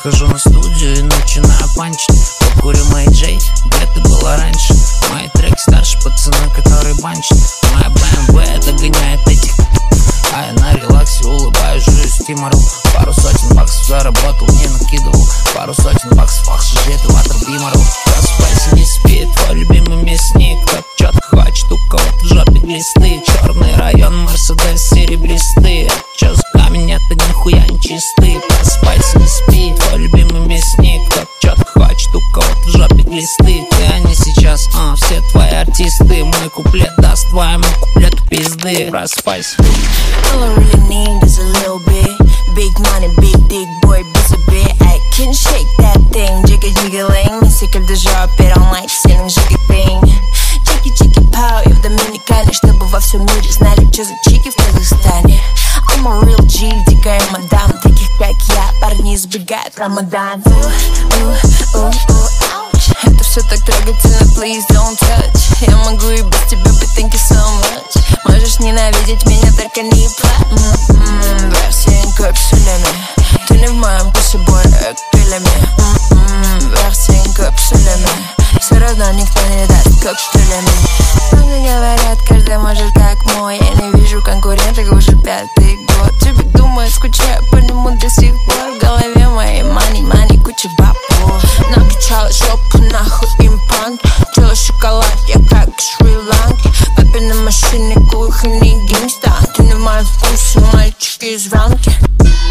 Захожу на студию и начинаю панчить. Покурю Мэй Джей, где ты была раньше? Мой трек старше пацана, который банчит. Моя BMW догоняет этих, а я на релаксе улыбаюсь, жуюсь тимору. Пару сотен баксов заработал, не накидывал. Пару сотен баксов, ах, жжет ватер бимору. Просыпайся, не спи, твой любимый мясник. Как чётко хватит, у кого-то в жопе глисты. Черный район, Мерседес серебристый. Чё за камень, это нихуя не чистый. Просыпайся, не спи, твой любимый мясник. Как чётко хватит, у кого-то в жопе глисты. Ты, они сейчас, все твои артисты. Мой куплет даст твоему куплету пизды. Просыпайся. All I really need is a little bit. Big money, big dick, boy, без обид. I can shake that thing, jigga-jigga-ling. Мюзикл de жопе, on like singing jigga-ping. Чики-чики-пау, и в Доминикане, чтобы во всем мире знали, что за чики в Казахстане. I'm a real G, дикая мадам. Таких как я, парни избегают Рамадан. Это все так трогательно, please don't touch. Я могу и без тебя быть, thank you so much. Можешь ненавидеть меня, только не плачь. Версия капсулями. Ты не в моем вкусе, бой, пилями. Версия капсулями. Все равно никто не даст коктейлями. Они говорят, каждый может как мой. Я не вижу конкурентов уже 5-й год. Тебе думают, скучаю по нему до сих пор. В голове моей money, куча бабов. Накачала жопу, нахуй импант. Чела шоколад, я как Шри-Ланки. Папе на машине, кухонный геймстар. Ты не в моем вкусе, мальчики из ранки.